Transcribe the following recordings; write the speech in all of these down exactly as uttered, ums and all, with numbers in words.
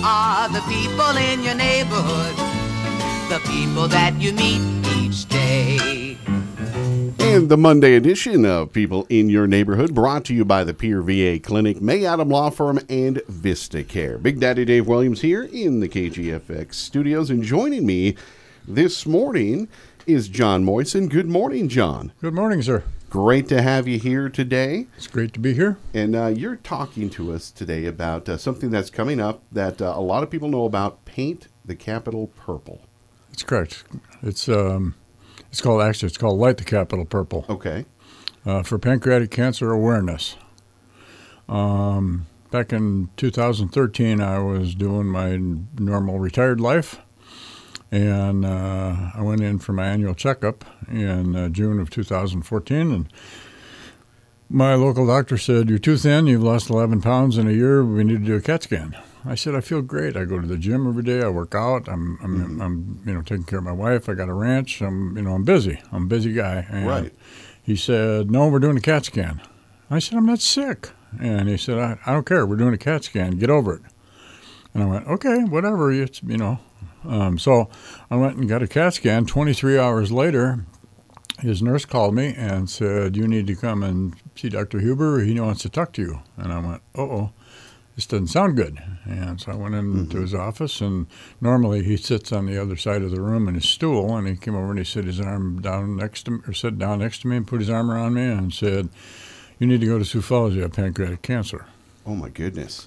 are the people in your neighborhood, the people that you meet each day. And the Monday edition of People in Your Neighborhood brought to you by the Peer V A Clinic, May Adam Law Firm, and Vista Care. Big Daddy Dave Williams here in the K G F X studios, and joining me this morning is John Moyson. Good morning, John. Good morning, sir. Great to have you here today. It's great to be here. And uh, you're talking to us today about uh, something that's coming up that uh, a lot of people know about, Paint the Capitol Purple. That's correct. It's um, it's called, actually, it's called Light the Capitol Purple. Okay. Uh, for pancreatic cancer awareness. Um, back in two thousand thirteen, I was doing my normal retired life, and uh, I went in for my annual checkup in uh, June of two thousand fourteen, and my local doctor said, "You're too thin, you've lost eleven pounds in a year, we need to do a CAT scan." I said, "I feel great. I go to the gym every day. I work out. I'm, I'm, mm-hmm. I'm, you know, taking care of my wife. I got a ranch. I'm, you know, I'm busy. I'm a busy guy." And right. He said, "No, we're doing a CAT scan." I said, "I'm not sick." And he said, I, I don't care. We're doing a CAT scan. Get over it." And I went, "Okay, whatever. It's, you know." Um, so I went and got a CAT scan. twenty-three hours later, his nurse called me and said, "You need to come and see Doctor Huber. He wants to talk to you." And I went, "Uh-oh. This doesn't sound good." And so I went into mm-hmm. his office, and normally he sits on the other side of the room in his stool, and he came over and he set his arm down next to me, or sat down next to me and put his arm around me and said, "You need to go to Sioux Falls. You have pancreatic cancer." Oh, my goodness.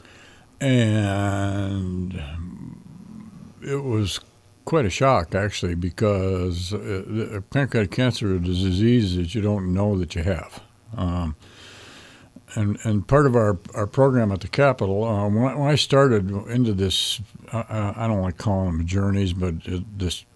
And it was quite a shock, actually, because uh, pancreatic cancer is a disease that you don't know that you have. Um, And and part of our, our program at the Capitol, uh, when, I, when I started into this, uh, I don't like calling them journeys, but it, this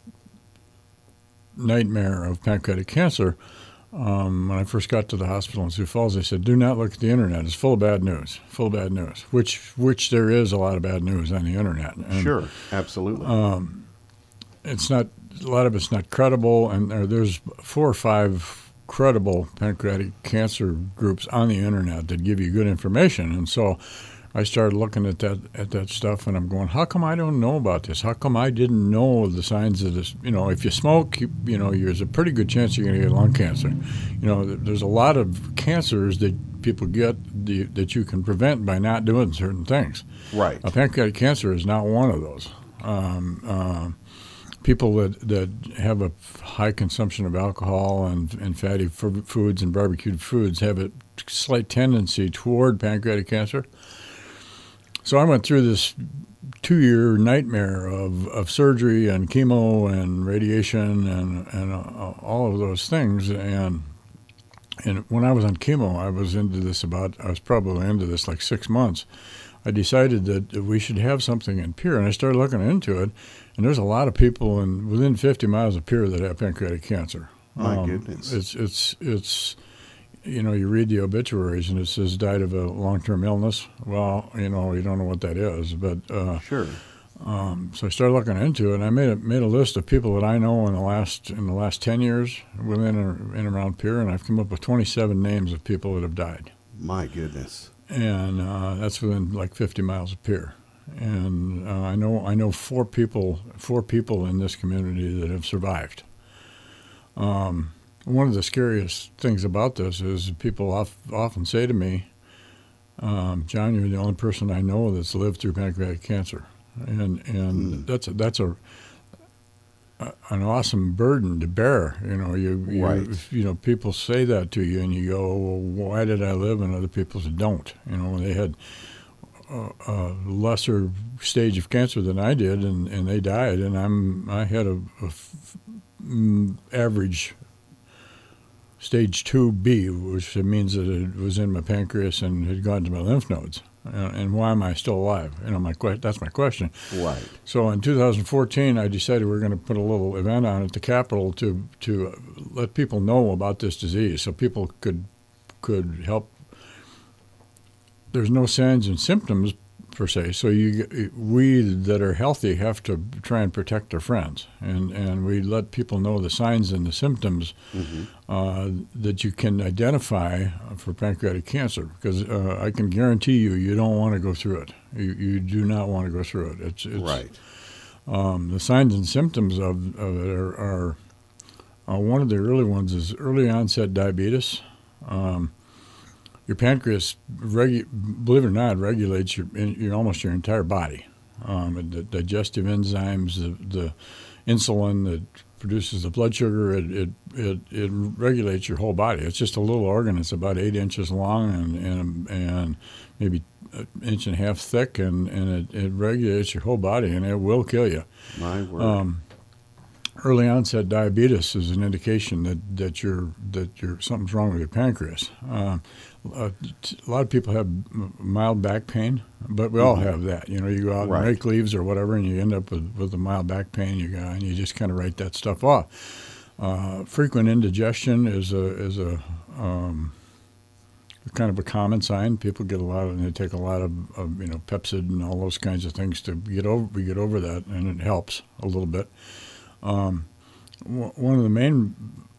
nightmare of pancreatic cancer, um, when I first got to the hospital in Sioux Falls, they said, "Do not look at the internet. It's full of bad news, full of bad news," which which there is a lot of bad news on the internet. And, sure, absolutely. Um, it's not, a lot of it's not credible, and there, there's four or five credible pancreatic cancer groups on the internet that give you good information. And so I started looking at that at that stuff, and I'm going, how come I don't know about this? How come I didn't know the signs of this? You know, if you smoke, you, you know, there's a pretty good chance you're going to get lung cancer. You know, there's a lot of cancers that people get the, that you can prevent by not doing certain things. Right. A pancreatic cancer is not one of those. Um, uh, People that, that have a high consumption of alcohol and, and fatty f- foods and barbecued foods have a slight tendency toward pancreatic cancer. So I went through this two-year nightmare of, of surgery and chemo and radiation and, and uh, all of those things. And and when I was on chemo, I was into this about, I was probably into this like six months. I decided that we should have something in Pierre, and I started looking into it. And there's a lot of people in within fifty miles of Pierre that have pancreatic cancer. My um, goodness. It's, it's, it's, you know, you read the obituaries and it says died of a long-term illness. Well, you know, you don't know what that is. But uh, sure. Um, so I started looking into it, and I made a, made a list of people that I know in the last in the last ten years within and, in around Pierre, and I've come up with twenty-seven names of people that have died. My goodness. And uh, that's within like fifty miles of Pierre. And uh, I know I know four people four people in this community that have survived. Um, one of the scariest things about this is people off, often say to me, um, "John, you're the only person I know that's lived through pancreatic cancer," and and mm. that's a, that's a, a an awesome burden to bear. You know, you you, right. you know people say that to you, and you go, "Well, why did I live?" And other people don't. You know, they had A, a lesser stage of cancer than I did, and, and they died, and I'm I had a, a f- m- average stage two B, which means that it was in my pancreas and had gone to my lymph nodes. And, and why am I still alive? You know, my que- that's my question. Right. So in two thousand fourteen, I decided we we're going to put a little event on at the Capitol to to let people know about this disease, so people could could help. There's no signs and symptoms per se. So you, we that are healthy have to try and protect our friends, and, and we let people know the signs and the symptoms mm-hmm. uh, that you can identify for pancreatic cancer. Because uh, I can guarantee you, you don't want to go through it. You, you do not want to go through it. It's, it's right. Um, the signs and symptoms of, of it are, are uh, one of the early ones is early onset diabetes. Um, Your pancreas, regu- believe it or not, regulates your, your almost your entire body. Um, the digestive enzymes, the, the insulin that produces the blood sugar, it, it it it regulates your whole body. It's just a little organ. It's about eight inches long and and, and maybe an inch and a half thick, and, and it, it regulates your whole body, and it will kill you. My word. Um, Early onset diabetes is an indication that, that you're that you're something's wrong with your pancreas. Uh, a, a lot of people have mild back pain, but we all mm-hmm. have that. You know, you go out right. and rake leaves or whatever, and you end up with, with a mild back pain. You go and you just kind of write that stuff off. Uh, frequent indigestion is a is a um, kind of a common sign. People get a lot of, and they take a lot of, of you know Pepcid and all those kinds of things to get over. We get over that, and it helps a little bit. Um, w- one of the main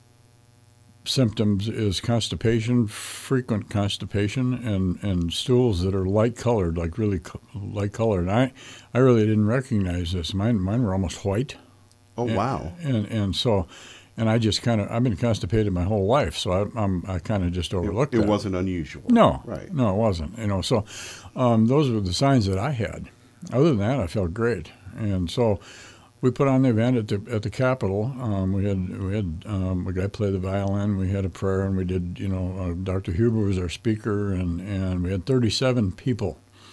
symptoms is constipation, frequent constipation, and, and stools that are light colored, like really co- light colored. And I, I really didn't recognize this. Mine, mine were almost white. Oh, and, wow. And and so, and I just kind of, I've been constipated my whole life, so I, I'm, I kind of just overlooked it. It that. wasn't unusual. No, right. No, it wasn't. You know, so um, those were the signs that I had. Other than that, I felt great, and so. We put on the event at the at the Capitol. Um, we had we had um, a guy play the violin. We had a prayer, and we did. You know, uh, Doctor Huber was our speaker, and, and we had thirty-seven people.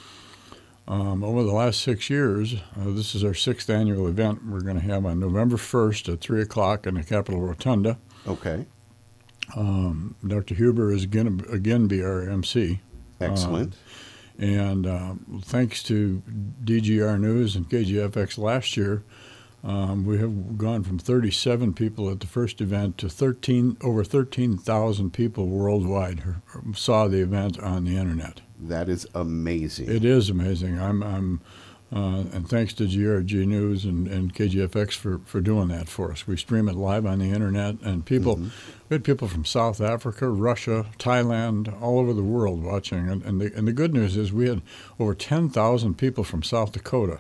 Um, over the last six years, uh, this is our sixth annual event. We're going to have on November first at three o'clock in the Capitol Rotunda. Okay. Um, Doctor Huber is going to again be our M C. Excellent. Um, and uh, thanks to D G R News and K G F X last year. Um, we have gone from thirty-seven people at the first event to thirteen over thirteen thousand people worldwide saw the event on the internet. That is amazing. It is amazing. I'm, I'm uh, and thanks to G R G News and, and K G F X for, for doing that for us. We stream it live on the internet, and people, mm-hmm. we had people from South Africa, Russia, Thailand, all over the world watching. And, and the and the good news is we had over ten thousand people from South Dakota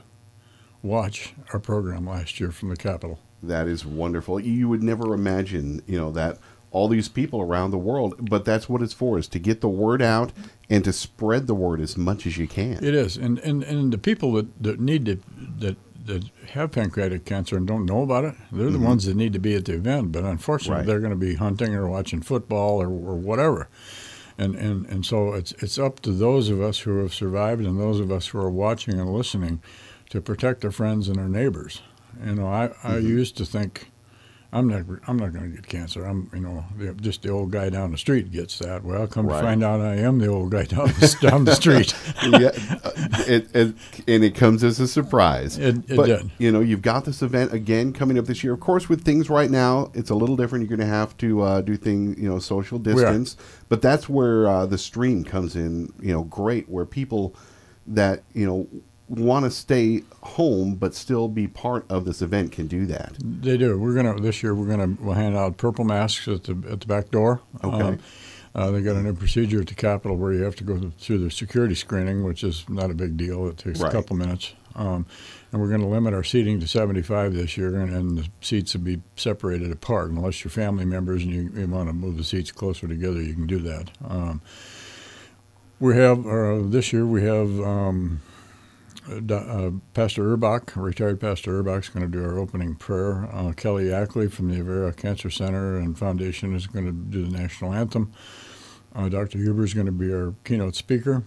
watch our program last year from the Capitol. That is wonderful. You would never imagine, you know, that all these people around the world, but that's what it's for, is to get the word out and to spread the word as much as you can. It is. And and, and the people that, that need to, that that have pancreatic cancer and don't know about it, they're the mm-hmm. ones that need to be at the event, but unfortunately right. they're going to be hunting or watching football or, or whatever. And, and and so it's it's up to those of us who have survived and those of us who are watching and listening to protect our friends and our neighbors. You know, I, I mm-hmm. used to think, I'm not I'm not going to get cancer. I'm you know just the old guy down the street gets that. Well, come right. to find out, I am the old guy down the, down the street. yeah, it, it, and it comes as a surprise. It, it but, did. You know, you've got this event again coming up this year. Of course, with things right now, it's a little different. You're going to have to uh, do things, you know, social distance. But that's where uh, the stream comes in. You know, great, where people that you know. want to stay home but still be part of this event can do that. They do. We're gonna this year. We're gonna we'll hand out purple masks at the at the back door. Okay. Um, uh, they got a new procedure at the Capitol where you have to go through the security screening, which is not a big deal. It takes right. a couple minutes. Um, and we're going to limit our seating to seventy-five this year, and, and the seats will be separated apart. Unless you're family members and you, you want to move the seats closer together, you can do that. Um, we have uh, this year we have. Um, Uh, Pastor Urbach, retired Pastor Urbach, is going to do our opening prayer. Uh, Kelly Ackley from the Avera Cancer Center and Foundation is going to do the national anthem. Uh, Doctor Huber is going to be our keynote speaker.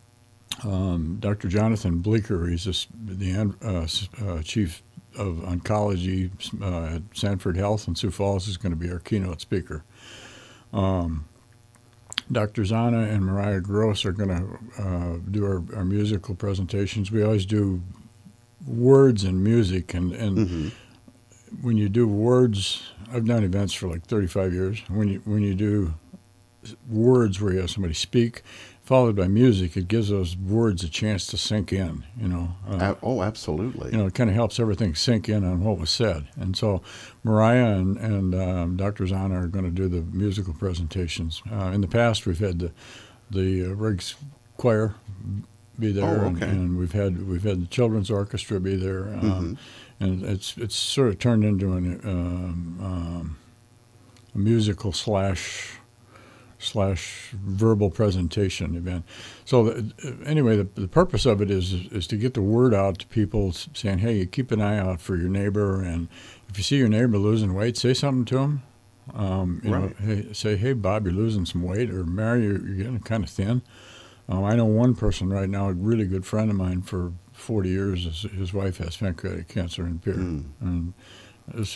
Um, Doctor Jonathan Bleeker, he's this, the uh, uh, chief of oncology uh, at Sanford Health in Sioux Falls, is going to be our keynote speaker. Um, Doctor Zana and Mariah Gross are going to uh, do our, our musical presentations. We always do words and music, and, and mm-hmm. when you do words, I've done events for like thirty-five years. When you when you do words where you have somebody speak, followed by music, it gives those words a chance to sink in. You know. Uh, Uh, oh, absolutely. You know, it kind of helps everything sink in on what was said. And so, Mariah and, and um, Doctor Zahner are going to do the musical presentations. Uh, in the past, we've had the the uh, Riggs Choir be there, Oh, and, okay. and we've had we've had the children's orchestra be there, um, Mm-hmm. and it's it's sort of turned into an um, um, a musical slash slash verbal presentation event. So the, anyway, the, the purpose of it is is to get the word out to people, saying, hey, keep an eye out for your neighbor, and if you see your neighbor losing weight, say something to him. Um, you Right. know, hey, say, hey, Bob, you're losing some weight, or Mary, you're, you're getting kind of thin. Um, I know one person right now, a really good friend of mine for forty years, his, his wife has pancreatic cancer in Pierre. Mm. And it's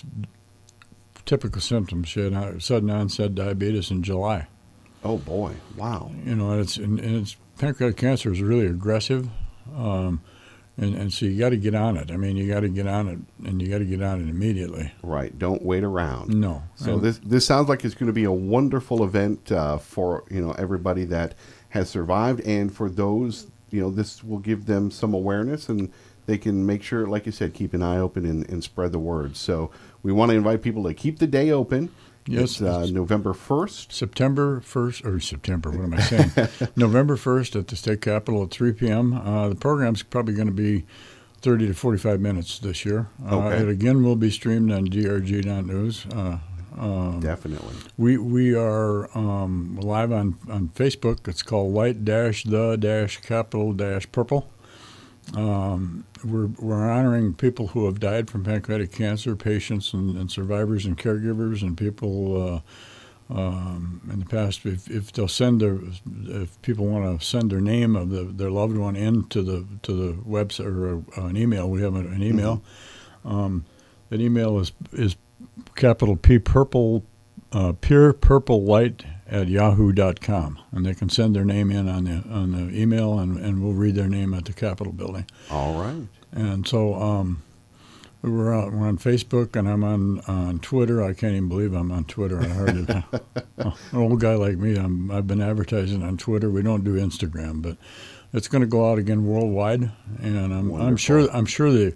typical symptoms. She had sudden onset diabetes in July. Oh, boy. Wow. You know, and it's and, and it's pancreatic cancer is really aggressive, um, and and so you got to get on it. I mean, you got to get on it, and you got to get on it immediately. Right. Don't wait around. No. So And- this this sounds like it's going to be a wonderful event uh, for you know everybody that has survived, and for those you know this will give them some awareness, and they can make sure, like you said, keep an eye open and, and spread the word. So we want to invite people to keep the day open. Yes, It's, uh, it's- November first. September first, or September, what am I saying? November first at the State Capitol at three p.m. Uh, the program's probably going to be thirty to forty-five minutes this year. Uh, Okay. It again will be streamed on D R G dot news. Uh, um, Definitely. we we are um, live on, on Facebook. It's called Light Dash the Dash Capital Dash Purple. Um, we're we're honoring people who have died from pancreatic cancer, patients and, and survivors and caregivers, and people uh, um, in the past. If, if they'll send their, if people want to send their name of the, their loved one into the to the website or uh, an email, we have an, an email. Um, that email is is capital P purple, uh, pure purple light at yahoo dot com, and they can send their name in on the on the email, and, and we'll read their name at the Capitol building. All right. And so um, we're on, we're on Facebook, and I'm on, on Twitter. I can't even believe I'm on Twitter. I heard it. An old guy like me, I'm, I've been advertising on Twitter. We don't do Instagram, but it's going to go out again worldwide, and I'm I'm Wonderful. sure I'm sure the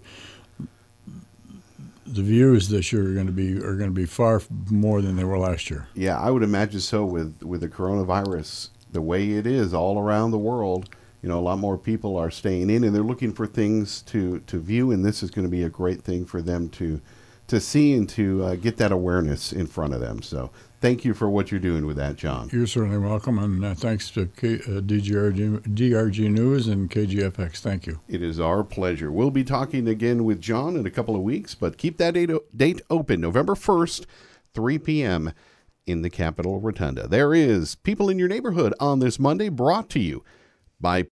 the views this year are going to be are going to be far more than they were last year. Yeah, I would imagine so with, with the coronavirus, the way it is all around the world. You know, a lot more people are staying in, and they're looking for things to, to view, and this is going to be a great thing for them to to see and to uh, get that awareness in front of them. So thank you for what you're doing with that, John. You're certainly welcome, and uh, thanks to K, uh, D G R G, D R G News and K G F X. Thank you. It is our pleasure. We'll be talking again with John in a couple of weeks, but keep that date, date open, November first, three p.m. in the Capitol Rotunda. There is People in Your Neighborhood on this Monday, brought to you by